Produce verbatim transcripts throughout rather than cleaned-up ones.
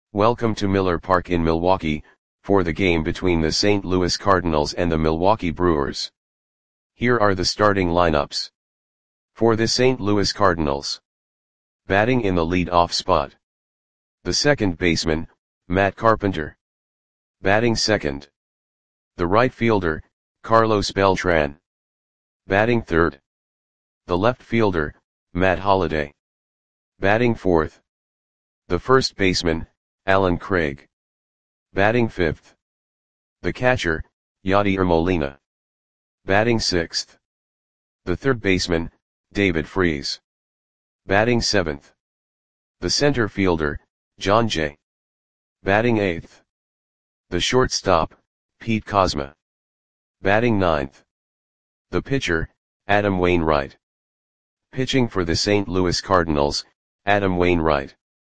Welcome to Miller Park in Milwaukee, for the game between the Saint Louis Cardinals and the Milwaukee Brewers. Here are the starting lineups. For the Saint Louis Cardinals. Batting in the lead-off spot. The second baseman, Matt Carpenter. Batting second. The right fielder, Carlos Beltran. Batting third. The left fielder, Matt Holliday. Batting fourth. The first baseman, Allen Craig. Batting fifth. The catcher, Yadier Molina. Batting sixth. The third baseman, David Freese. Batting seventh. The center fielder, Jon Jay. Batting eighth. The shortstop, Pete Kozma. Batting ninth. The pitcher, Adam Wainwright. Pitching for the Saint Louis Cardinals, Adam Wainwright.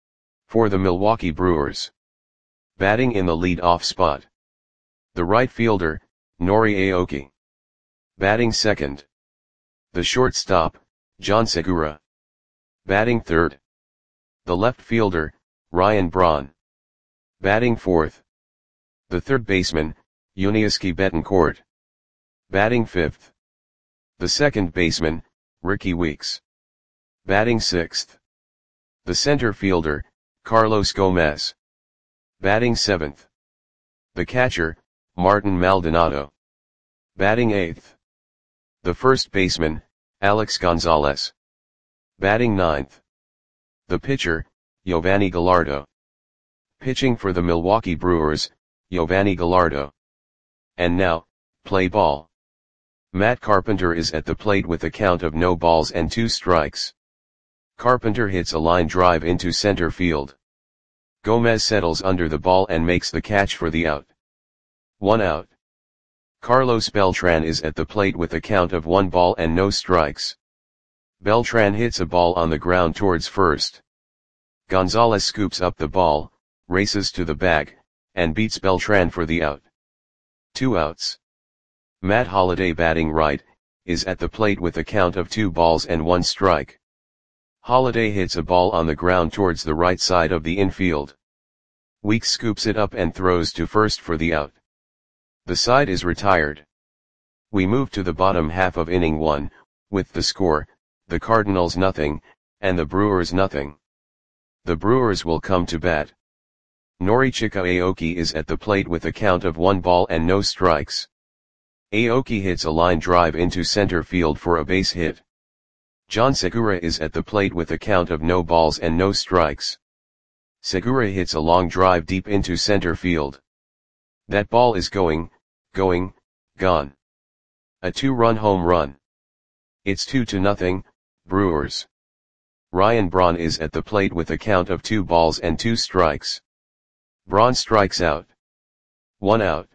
For the Milwaukee Brewers. Batting in the lead-off spot. The right fielder, Nori Aoki. Batting second. The shortstop, John Segura. Batting third. The left fielder, Ryan Braun. Batting fourth. The third baseman, Yuniesky Betancourt. Batting fifth. The second baseman, Ricky Weeks. Batting sixth. The center fielder, Carlos Gomez. Batting seventh. The catcher, Martin Maldonado. Batting eighth. The first baseman, Alex Gonzalez. Batting ninth. The pitcher, Yovani Gallardo. Pitching for the Milwaukee Brewers, Yovani Gallardo. And now, play ball. Matt Carpenter is at the plate with a count of no balls and two strikes. Carpenter hits a line drive into center field. Gomez settles under the ball and makes the catch for the out. One out. Carlos Beltran is at the plate with a count of one ball and no strikes. Beltran hits a ball on the ground towards first. Gonzalez scoops up the ball, races to the bag, and beats Beltran for the out. Two outs. Matt Holliday, batting right, is at the plate with a count of two balls and one strike. Holliday hits a ball on the ground towards the right side of the infield. Weeks scoops it up and throws to first for the out. The side is retired. We move to the bottom half of inning one, with the score, the Cardinals nothing, and the Brewers nothing. The Brewers will come to bat. Norichika Aoki is at the plate with a count of one ball and no strikes. Aoki hits a line drive into center field for a base hit. John Segura is at the plate with a count of no balls and no strikes. Segura hits a long drive deep into center field. That ball is going, going, gone. A two-run home run. It's two to nothing, Brewers. Ryan Braun is at the plate with a count of two balls and two strikes. Braun strikes out. One out.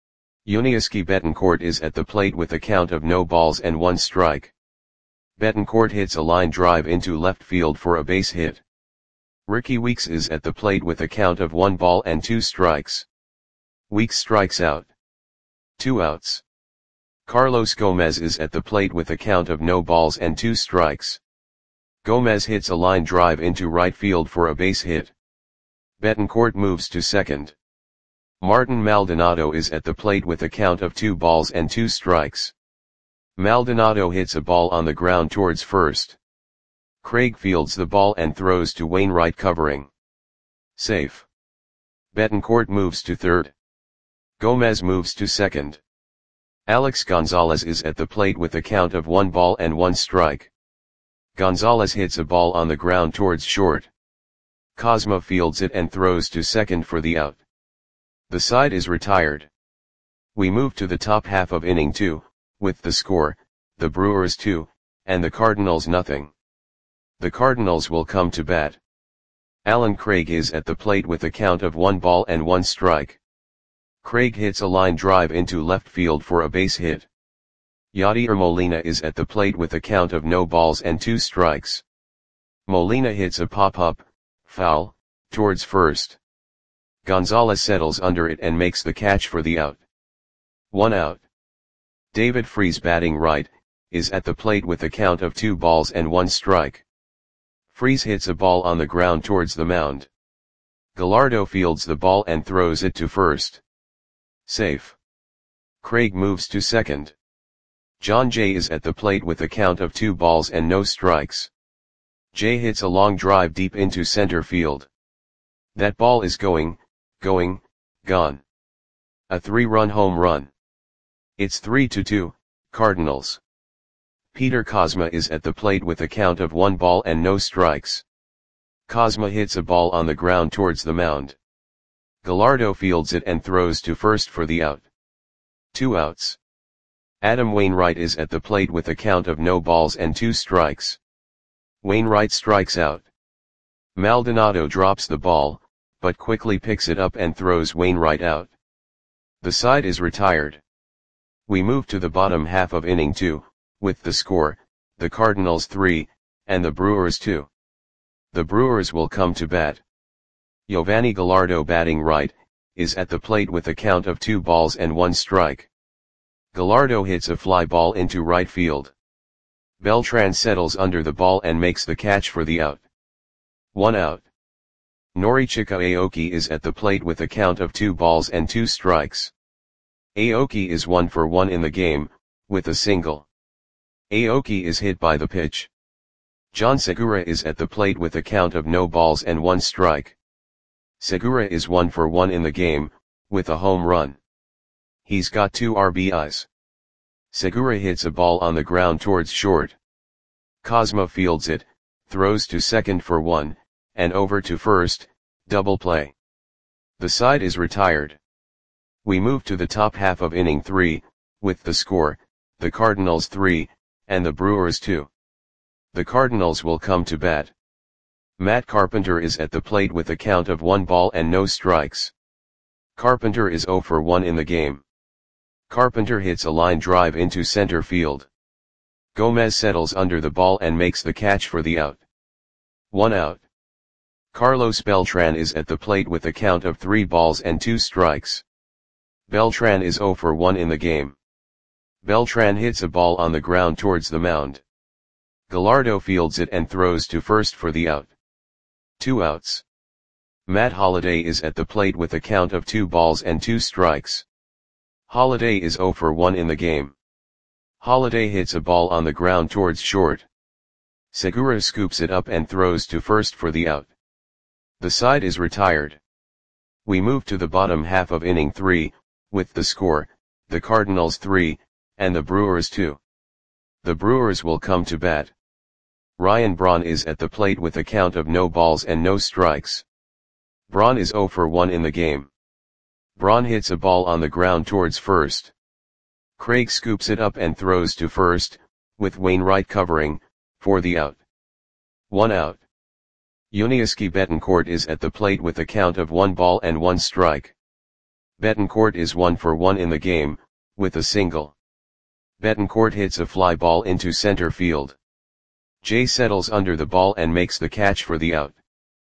Yuniesky Betancourt is at the plate with a count of no balls and one strike. Betancourt hits a line drive into left field for a base hit. Ricky Weeks is at the plate with a count of one ball and two strikes. Weeks strikes out. Two outs. Carlos Gomez is at the plate with a count of no balls and two strikes. Gomez hits a line drive into right field for a base hit. Betancourt moves to second. Martin Maldonado is at the plate with a count of two balls and two strikes. Maldonado hits a ball on the ground towards first. Craig fields the ball and throws to Wainwright covering. Safe. Betancourt moves to third. Gomez moves to second. Alex Gonzalez is at the plate with a count of one ball and one strike. Gonzalez hits a ball on the ground towards short. Kozma fields it and throws to second for the out. The side is retired. We move to the top half of inning two, with the score, the Brewers two, and the Cardinals nothing. The Cardinals will come to bat. Allen Craig is at the plate with a count of one ball and one strike. Craig hits a line drive into left field for a base hit. Yadier Molina is at the plate with a count of no balls and two strikes. Molina hits a pop-up, foul, towards first. Gonzalez settles under it and makes the catch for the out. One out. David Freese, batting right, is at the plate with a count of two balls and one strike. Freese hits a ball on the ground towards the mound. Gallardo fields the ball and throws it to first. Safe. Craig moves to second. John Jay is at the plate with a count of two balls and no strikes. Jay hits a long drive deep into center field. That ball is going, going, gone. A three-run home run. It's three to two, Cardinals. Peter Kozma is at the plate with a count of one ball and no strikes. Kozma hits a ball on the ground towards the mound. Gallardo fields it and throws to first for the out. Two outs. Adam Wainwright is at the plate with a count of no balls and two strikes. Wainwright strikes out. Maldonado drops the ball, but quickly picks it up and throws Wainwright out. The side is retired. We move to the bottom half of inning two, with the score, the Cardinals three, and the Brewers two. The Brewers will come to bat. Yovani Gallardo, batting right, is at the plate with a count of two balls and one strike. Gallardo hits a fly ball into right field. Beltran settles under the ball and makes the catch for the out. One out. Norichika Aoki is at the plate with a count of two balls and two strikes. Aoki is one for one in the game, with a single. Aoki is hit by the pitch. John Segura is at the plate with a count of no balls and one strike. Segura is one for one in the game, with a home run. He's got two R B Is. Segura hits a ball on the ground towards short. Kozma fields it, throws to second for one, and over to first, double play. The side is retired. We move to the top half of inning three, with the score, the Cardinals three, and the Brewers two. The Cardinals will come to bat. Matt Carpenter is at the plate with a count of one ball and no strikes. Carpenter is zero for one in the game. Carpenter hits a line drive into center field. Gomez settles under the ball and makes the catch for the out. One out. Carlos Beltran is at the plate with a count of three balls and two strikes. Beltran is zero for one in the game. Beltran hits a ball on the ground towards the mound. Gallardo fields it and throws to first for the out. Two outs. Matt Holliday is at the plate with a count of two balls and two strikes. Holliday is zero for one in the game. Holliday hits a ball on the ground towards short. Segura scoops it up and throws to first for the out. The side is retired. We move to the bottom half of inning three, with the score, the Cardinals three, and the Brewers two. The Brewers will come to bat. Ryan Braun is at the plate with a count of no balls and no strikes. Braun is zero for one in the game. Braun hits a ball on the ground towards first. Craig scoops it up and throws to first, with Wainwright covering, for the out. One out. Yuniesky Betancourt is at the plate with a count of one ball and one strike. Betancourt is one for one in the game, with a single. Betancourt hits a fly ball into center field. Jay settles under the ball and makes the catch for the out.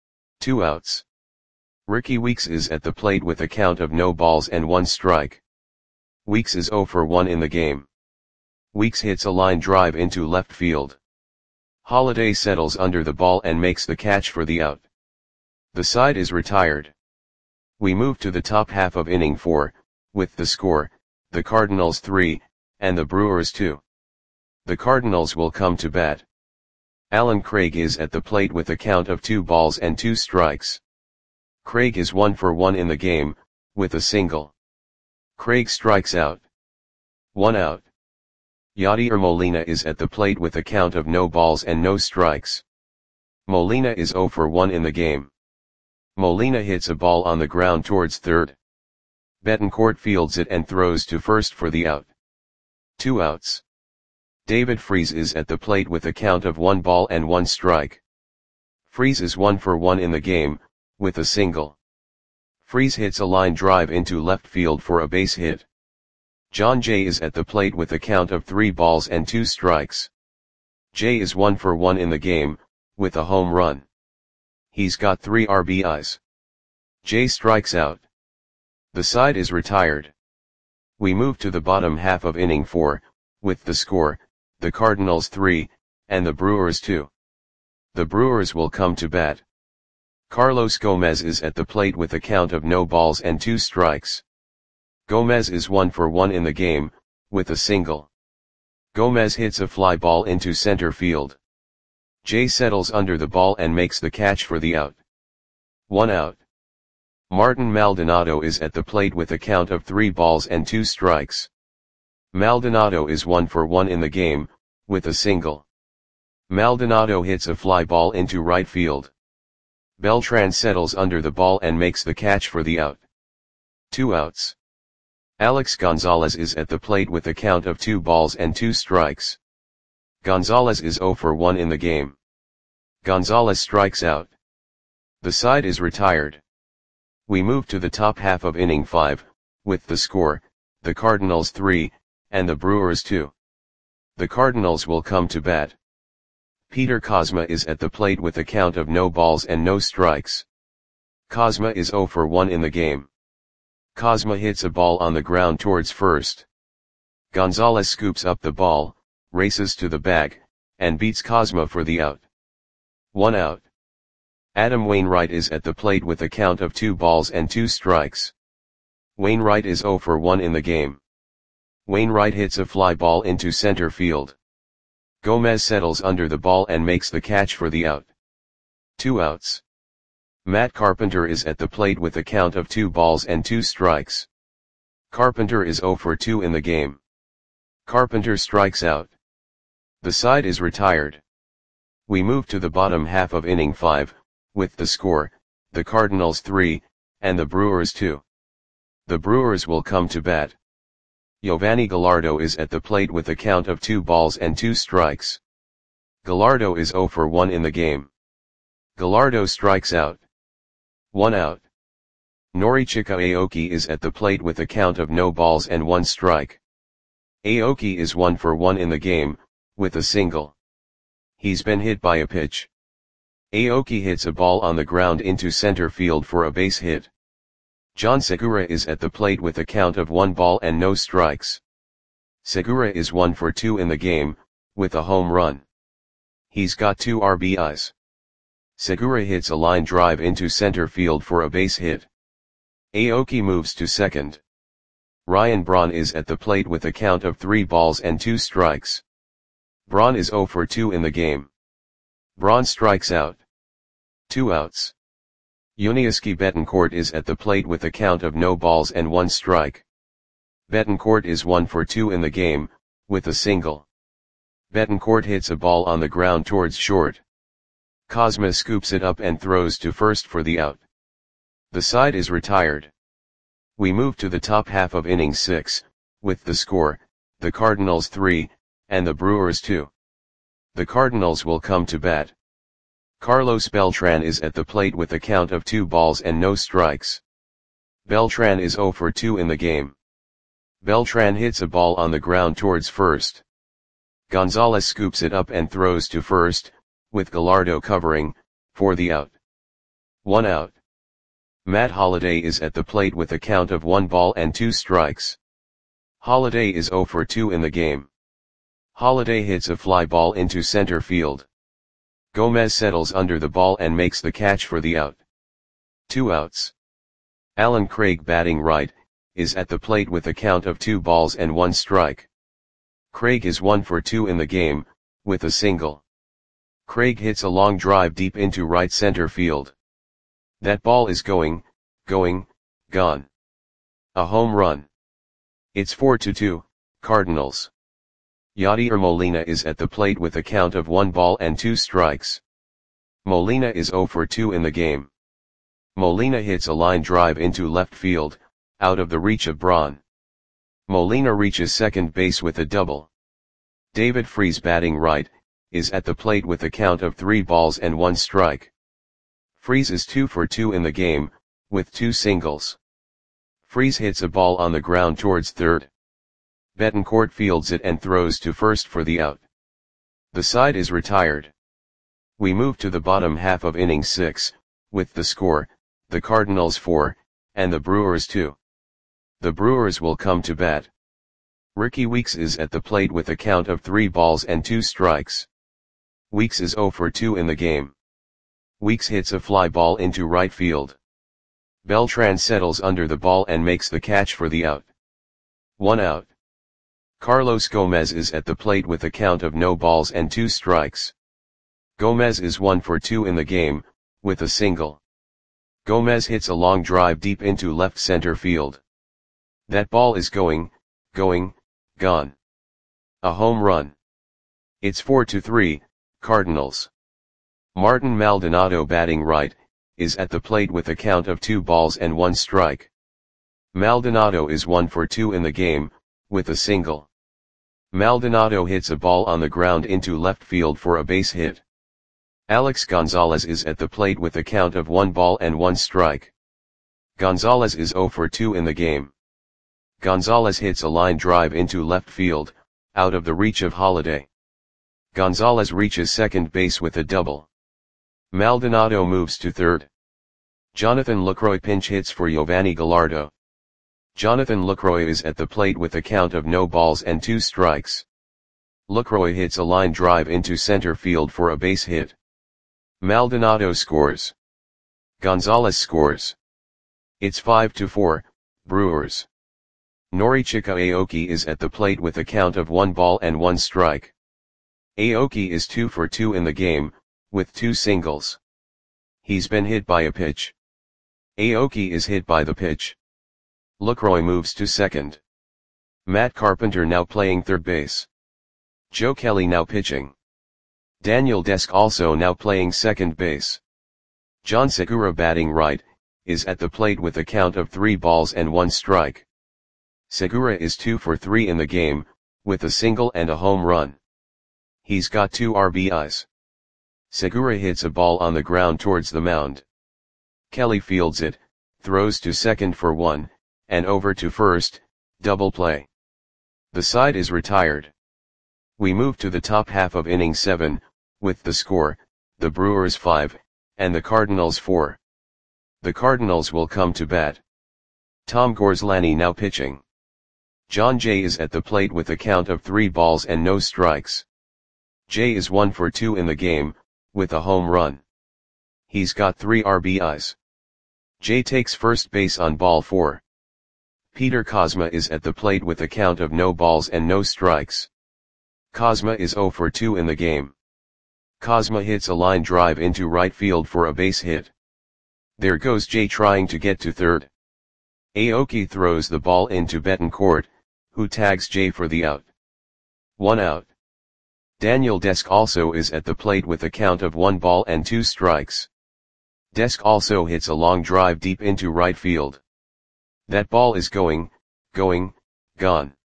Two outs. Ricky Weeks is at the plate with a count of no balls and one strike. Weeks is zero for one in the game. Weeks hits a line drive into left field. Holliday settles under the ball and makes the catch for the out. The side is retired. We move to the top half of inning four, with the score, the Cardinals three, and the Brewers two. The Cardinals will come to bat. Alan Craig is at the plate with a count of two balls and two strikes. Craig is one for one in the game, with a single. Craig strikes out. One out. Yadier Molina is at the plate with a count of no balls and no strikes. Molina is zero for one in the game. Molina hits a ball on the ground towards third. Betancourt fields it and throws to first for the out. Two outs. David Freese is at the plate with a count of one ball and one strike. Freese is one for one in the game, with a single. Freese hits a line drive into left field for a base hit. John Jay is at the plate with a count of three balls and two strikes. Jay is one for one in the game, with a home run. He's got three R B Is. Jay strikes out. The side is retired. We move to the bottom half of inning four, with the score, the Cardinals three, and the Brewers two. The Brewers will come to bat. Carlos Gomez is at the plate with a count of no balls and two strikes. Gomez is one for one in the game, with a single. Gomez hits a fly ball into center field. Jay settles under the ball and makes the catch for the out. One out. Martin Maldonado is at the plate with a count of three balls and two strikes. Maldonado is one for one in the game, with a single. Maldonado hits a fly ball into right field. Beltran settles under the ball and makes the catch for the out. Two outs. Alex Gonzalez is at the plate with a count of two balls and two strikes. Gonzalez is zero for one in the game. Gonzalez strikes out. The side is retired. We move to the top half of inning five, with the score, the Cardinals three, and the Brewers two. The Cardinals will come to bat. Peter Kozma is at the plate with a count of no balls and no strikes. Kozma is zero for one in the game. Kozma hits a ball on the ground towards first. Gonzalez scoops up the ball, races to the bag, and beats Kozma for the out. One out. Adam Wainwright is at the plate with a count of two balls and two strikes. Wainwright is zero for one in the game. Wainwright hits a fly ball into center field. Gomez settles under the ball and makes the catch for the out. Two outs. Matt Carpenter is at the plate with a count of two balls and two strikes. Carpenter is zero for two in the game. Carpenter strikes out. The side is retired. We move to the bottom half of inning five, with the score, the Cardinals three, and the Brewers two. The Brewers will come to bat. Giovanni Gallardo is at the plate with a count of two balls and two strikes. Gallardo is zero for one in the game. Gallardo strikes out. One out. Norichika Aoki is at the plate with a count of no balls and one strike. Aoki is one for one in the game, with a single. He's been hit by a pitch. Aoki hits a ball on the ground into center field for a base hit. John Segura is at the plate with a count of one ball and no strikes. Segura is one for two in the game, with a home run. He's got two R B Is. Segura hits a line drive into center field for a base hit. Aoki moves to second. Ryan Braun is at the plate with a count of three balls and two strikes. Braun is zero for two in the game. Braun strikes out. Two outs. Yuniesky Betancourt is at the plate with a count of no balls and one strike. Betancourt is one for two in the game, with a single. Betancourt hits a ball on the ground towards short. Kozma scoops it up and throws to first for the out. The side is retired. We move to the top half of inning six, with the score, the Cardinals three, and the Brewers two. The Cardinals will come to bat. Carlos Beltran is at the plate with a count of two balls and no strikes. Beltran is zero for two in the game. Beltran hits a ball on the ground towards first. Gonzalez scoops it up and throws to first, with Gallardo covering, for the out. One out. Matt Holliday is at the plate with a count of one ball and two strikes. Holliday is zero for two in the game. Holliday hits a fly ball into center field. Gomez settles under the ball and makes the catch for the out. Two outs. Alan Craig, batting right, is at the plate with a count of two balls and one strike. Craig is one for two in the game, with a single. Craig hits a long drive deep into right center field. That ball is going, going, gone. A home run. It's four to two, Cardinals. Yadier Molina is at the plate with a count of one ball and two strikes. Molina is zero for two in the game. Molina hits a line drive into left field, out of the reach of Braun. Molina reaches second base with a double. David Freese, batting right, is at the plate with a count of three balls and one strike. Freese is two for two in the game, with two singles. Freese hits a ball on the ground towards third. Betancourt fields it and throws to first for the out. The side is retired. We move to the bottom half of inning six, with the score, the Cardinals four, and the Brewers two. The Brewers will come to bat. Ricky Weeks is at the plate with a count of three balls and two strikes. Weeks is zero for two in the game. Weeks hits a fly ball into right field. Beltran settles under the ball and makes the catch for the out. One out. Carlos Gomez is at the plate with a count of no balls and two strikes. Gomez is one for two in the game, with a single. Gomez hits a long drive deep into left center field. That ball is going, going, gone. A home run. It's four to three, Cardinals. Martin Maldonado, batting right, is at the plate with a count of two balls and one strike. Maldonado is one for two in the game, with a single. Maldonado hits a ball on the ground into left field for a base hit. Alex Gonzalez is at the plate with a count of one ball and one strike. Gonzalez is zero for two in the game. Gonzalez hits a line drive into left field, out of the reach of Holiday. Gonzalez reaches second base with a double. Maldonado moves to third. Jonathan Lucroy pinch hits for Giovanni Gallardo. Jonathan Lucroy is at the plate with a count of no balls and two strikes. Lucroy hits a line drive into center field for a base hit. Maldonado scores. Gonzalez scores. It's five to four, Brewers. Norichika Aoki is at the plate with a count of one ball and one strike. Aoki is two for two in the game, with two singles. He's been hit by a pitch. Aoki is hit by the pitch. Lucroy moves to second. Matt Carpenter now playing third base. Joe Kelly now pitching. Daniel Desk also now playing second base. John Segura, batting right, is at the plate with a count of three balls and one strike. Segura is two for three in the game, with a single and a home run. He's got two R B Is. Segura hits a ball on the ground towards the mound. Kelly fields it, throws to second for one, and over to first, double play. The side is retired. We move to the top half of inning seven, with the score, the Brewers five, and the Cardinals four. The Cardinals will come to bat. Tom Gorslani now pitching. John Jay is at the plate with a count of three balls and no strikes. Jay is one for two in the game, with a home run. He's got three R B Is. Jay takes first base on ball four. Peter Kozma is at the plate with a count of no balls and no strikes. Kozma is zero for two in the game. Kozma hits a line drive into right field for a base hit. There goes Jay trying to get to third. Aoki throws the ball into Betancourt, who tags Jay for the out. One out. Daniel Desk also is at the plate with a count of one ball and two strikes. Desk also hits a long drive deep into right field. That ball is going, going, gone.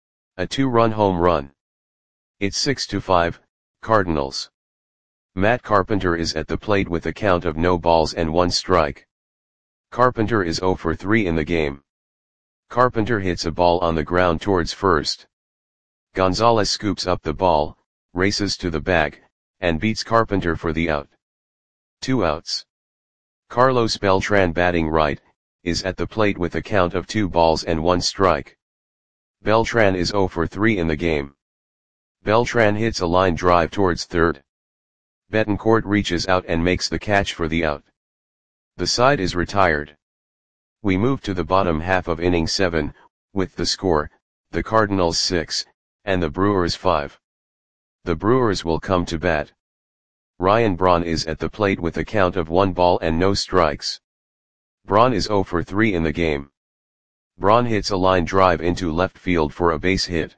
A two-run home run. It's six to five, Cardinals. Matt Carpenter is at the plate with a count of no balls and one strike. Carpenter is zero for three in the game. Carpenter hits a ball on the ground towards first. Gonzalez scoops up the ball, races to the bag, and beats Carpenter for the out. Two outs. Carlos Beltran, batting right, is at the plate with a count of two balls and one strike. Beltran is zero for three in the game. Beltran hits a line drive towards third. Betancourt reaches out and makes the catch for the out. The side is retired. We move to the bottom half of inning seven, with the score, the Cardinals six, and the Brewers five. The Brewers will come to bat. Ryan Braun is at the plate with a count of one ball and no strikes. Braun is zero for three in the game. Braun hits a line drive into left field for a base hit.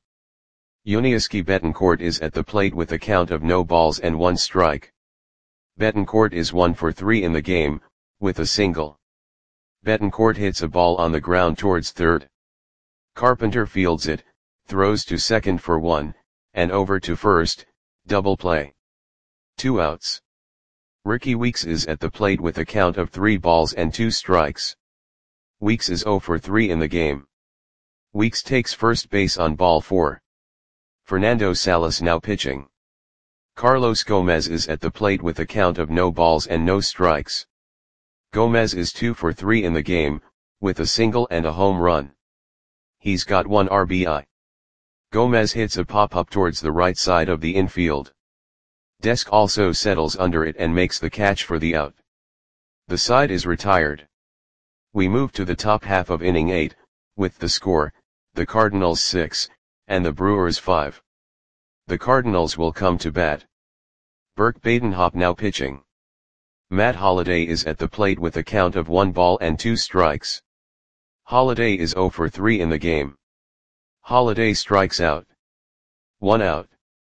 Yuniesky Betancourt is at the plate with a count of no balls and one strike. Betancourt is one for three in the game, with a single. Betancourt hits a ball on the ground towards third. Carpenter fields it, throws to second for one, and over to first, double play. Two outs. Ricky Weeks is at the plate with a count of three balls and two strikes. Weeks is zero for three in the game. Weeks takes first base on ball four. Fernando Salas now pitching. Carlos Gomez is at the plate with a count of no balls and no strikes. Gomez is two for three in the game, with a single and a home run. He's got one R B I. Gomez hits a pop-up towards the right side of the infield. Desk also settles under it and makes the catch for the out. The side is retired. We move to the top half of inning eight, with the score, the Cardinals six, and the Brewers five. The Cardinals will come to bat. Burke Badenhop now pitching. Matt Holliday is at the plate with a count of one ball and two strikes. Holliday is zero for three in the game. Holliday strikes out. One out.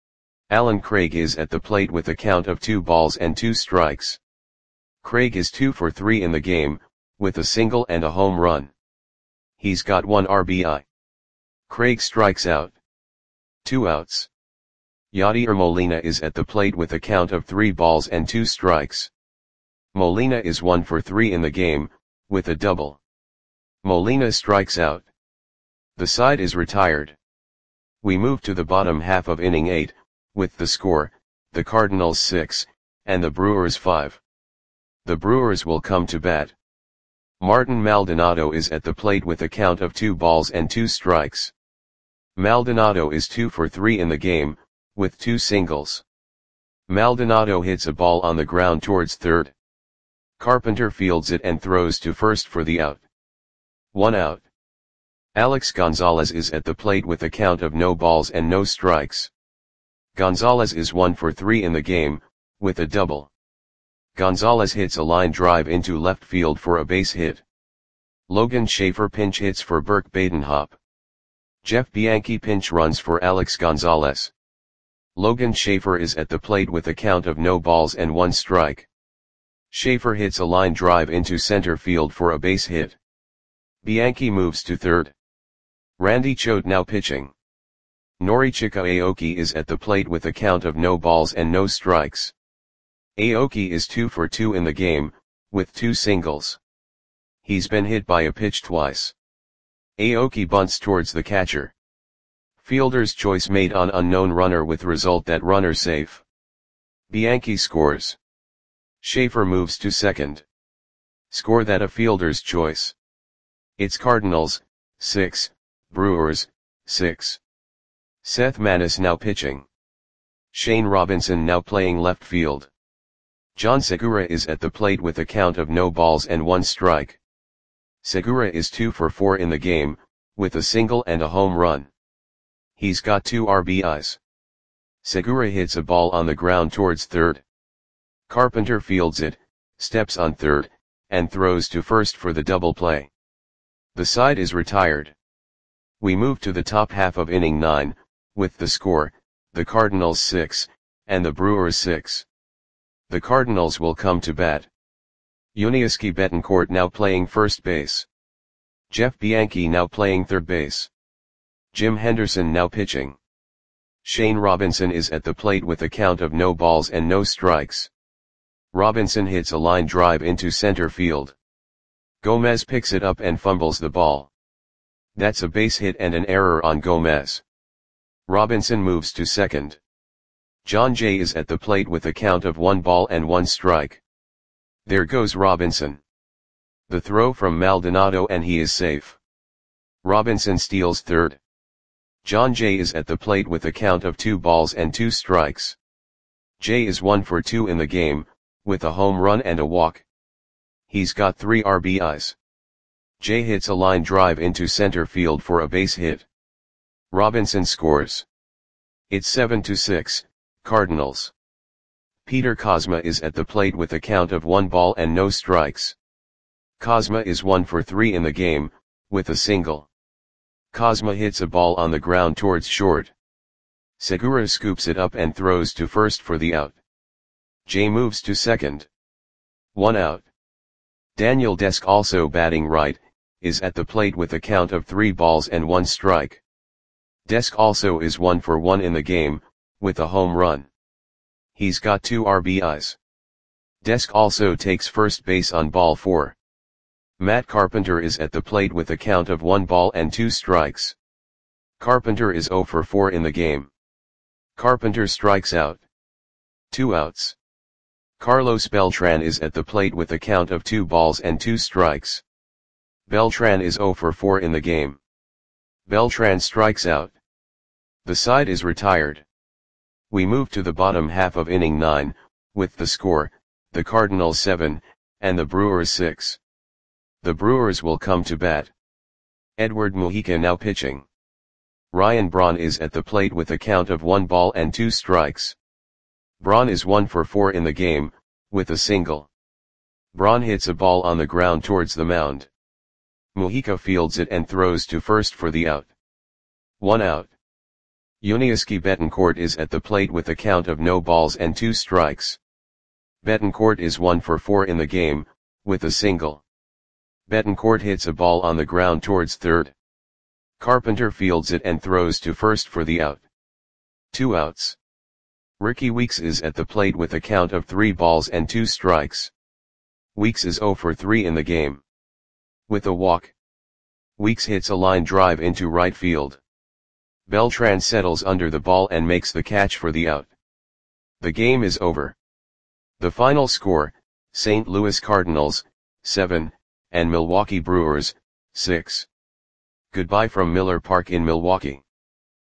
Alan Craig is at the plate with a count of two balls and two strikes. Craig is two for three in the game, with a single and a home run. He's got one R B I. Craig strikes out. Two outs. Yadier Molina is at the plate with a count of three balls and two strikes. Molina is one for three in the game, with a double. Molina strikes out. The side is retired. We move to the bottom half of inning eight, with the score, the Cardinals six, and the Brewers five. The Brewers will come to bat. Martin Maldonado is at the plate with a count of two balls and two strikes. Maldonado is two for three in the game, with two singles. Maldonado hits a ball on the ground towards third. Carpenter fields it and throws to first for the out. One out. Alex Gonzalez is at the plate with a count of no balls and no strikes. Gonzalez is one for three in the game, with a double. Gonzalez hits a line drive into left field for a base hit. Logan Schaefer pinch hits for Burke Badenhop. Jeff Bianchi pinch runs for Alex Gonzalez. Logan Schaefer is at the plate with a count of no balls and one strike. Schaefer hits a line drive into center field for a base hit. Bianchi moves to third. Randy Choate now pitching. Norichika Aoki is at the plate with a count of no balls and no strikes. Aoki is two for two in the game, with two singles. He's been hit by a pitch twice. Aoki bunts towards the catcher. Fielder's choice made on unknown runner with result that runner safe. Bianchi scores. Schaefer moves to second. Score that a fielder's choice. It's Cardinals, six, Brewers, six. Seth Manis now pitching. Shane Robinson now playing left field. John Segura is at the plate with a count of no balls and one strike. Segura is two for four in the game, with a single and a home run. He's got two R B Is. Segura hits a ball on the ground towards third. Carpenter fields it, steps on third, and throws to first for the double play. The side is retired. We move to the top half of inning nine, with the score, the Cardinals six, and the Brewers six. The Cardinals will come to bat. Yuniesky Betancourt now playing first base. Jeff Bianchi now playing third base. Jim Henderson now pitching. Shane Robinson is at the plate with a count of no balls and no strikes. Robinson hits a line drive into center field. Gomez picks it up and fumbles the ball. That's a base hit and an error on Gomez. Robinson moves to second. John Jay is at the plate with a count of one ball and one strike. There goes Robinson. The throw from Maldonado and he is safe. Robinson steals third. John Jay is at the plate with a count of two balls and two strikes. Jay is one for two in the game, with a home run and a walk. He's got three R B Is. Jay hits a line drive into center field for a base hit. Robinson scores. It's seven to six, Cardinals. Peter Kozma is at the plate with a count of one ball and no strikes. Kozma is one for three in the game, with a single. Kozma hits a ball on the ground towards short. Segura scoops it up and throws to first for the out. Jay moves to second. One out. Daniel Desk, also batting right, is at the plate with a count of three balls and one strike. Desk also is one for one in the game, with a home run. He's got two R B Is. Desk also takes first base on ball four. Matt Carpenter is at the plate with a count of one ball and two strikes. Carpenter is zero for four in the game. Carpenter strikes out. Two outs. Carlos Beltran is at the plate with a count of two balls and two strikes. Beltran is zero for four in the game. Beltran strikes out. The side is retired. We move to the bottom half of inning nine, with the score, the Cardinals seven, and the Brewers six. The Brewers will come to bat. Edward Mujica now pitching. Ryan Braun is at the plate with a count of one ball and two strikes. Braun is one for four in the game, with a single. Braun hits a ball on the ground towards the mound. Mujica fields it and throws to first for the out. One out. Yuniesky Betancourt is at the plate with a count of no balls and two strikes. Betancourt is one for four in the game, with a single. Betancourt hits a ball on the ground towards third. Carpenter fields it and throws to first for the out. Two outs. Ricky Weeks is at the plate with a count of three balls and two strikes. Weeks is zero for three in the game. With a walk. Weeks hits a line drive into right field. Beltran settles under the ball and makes the catch for the out. The game is over. The final score, Saint Louis Cardinals, seven, and Milwaukee Brewers, six. Goodbye from Miller Park in Milwaukee.